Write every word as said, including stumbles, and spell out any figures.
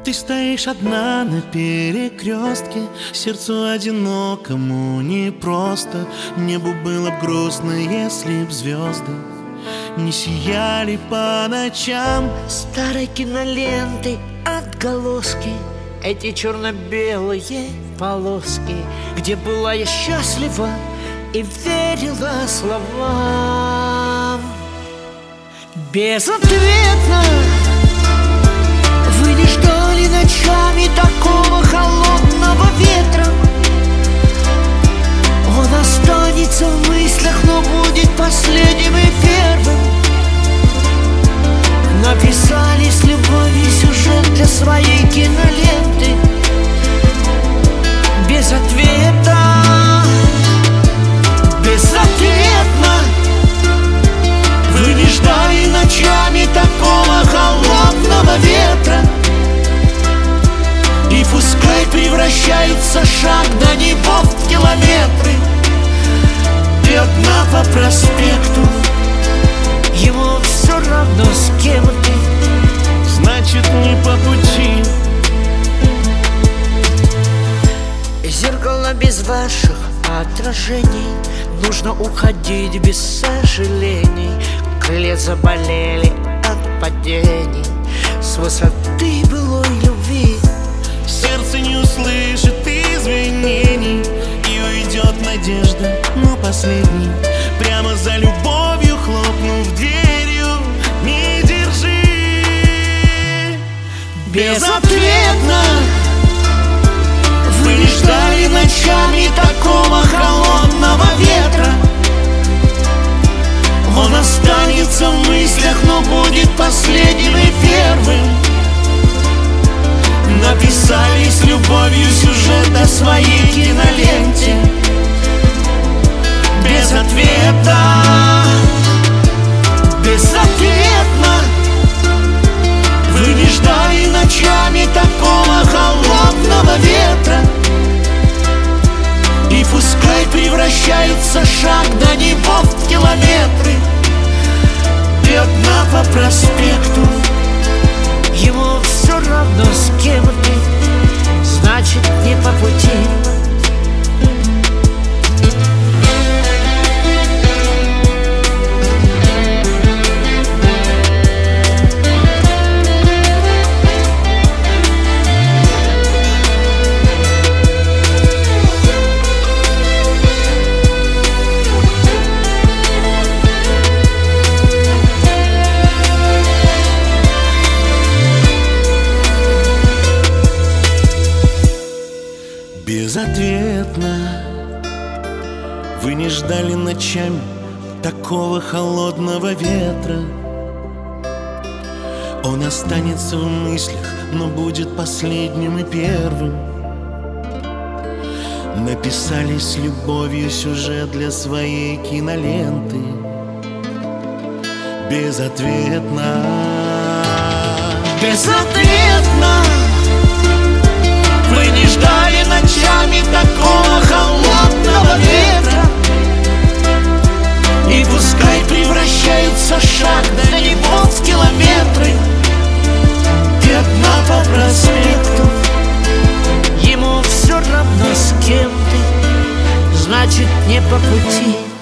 Ты стоишь одна на перекрестке, сердцу одинокому непросто. Небу было б грустно, если б звезды не сияли по ночам. Старой киноленты отголоски, эти черно-белые полоски, где была я счастлива и верила словам. Безответно вы не ждали ночами такого холодного ветра. Он останется в мыслях, но будет последним и первым. Написали с любовью сюжет для своей киноленты. Без ответа, безответно вы не ждали ночами такого холодного ветра. И пускай превращается шаг до него в километры, ты одна по проспекту, ему все равно с кем ты, значит не по пути. Зеркало без ваших отражений, нужно уходить без сожалений. Крылья заболели от падений с высоты былой любви. Сердце не услышит извинений, и уйдет надежда, но последний. Прямо за любовью хлопнув дверью, не держи. Безответно вы не ждали ночами такого холодного ветра. Он останется в мыслях, но будет последним и первым. Написали с любовью сюжет о своей киноленте. Без ответа, безответно вы не ждали ночами такого холодного ветра. И пускай превращается шаг до него в километры, ты одна по проспекту, ему все равно с кем ты, значит не по пути. Безответно вы не ждали ночами такого холодного ветра. Он останется в мыслях, но будет последним и первым. Написали с любовью сюжет для своей киноленты. Безответно, Безответно вы не ждали ночами такого холодного ветра. И пускай превращается шаг до него в километры, ты одна по проспекту, ему все равно с кем ты, значит не по пути.